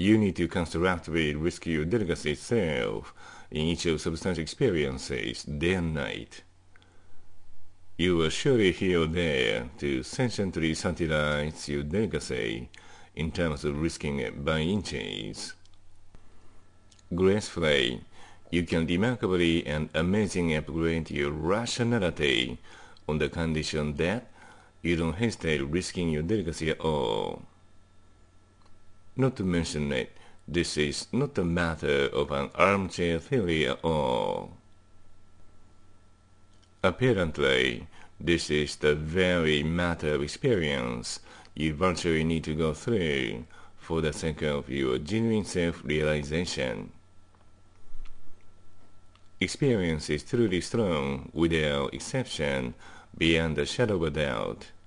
You need to constructively risk your delicacy itself in each of substantial experiences, day and night. You will surely here or there to sentiently satirize your delicacy in terms of risking it by inches. Gracefully, you can remarkably and amazingly upgrade your rationality on the condition that you don't hesitate risking your delicacy at all. Not to mention it, this is not a matter of an armchair theory at all. Apparently, this is the very matter of experience you virtually need to go through for the sake of your genuine self-realization. Experience is truly strong without exception beyond a shadow of a doubt.